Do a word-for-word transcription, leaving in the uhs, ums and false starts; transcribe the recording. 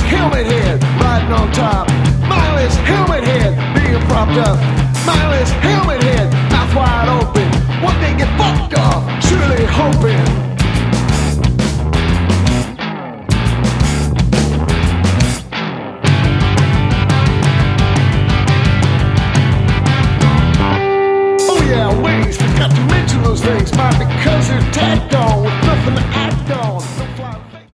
helmet head riding on top. Mindless helmet head being propped up. Mindless helmet head, mouth wide open. One day get fucked off, surely hoping. Oh yeah, wings, forgot to mention those things. Might because they're tacked on.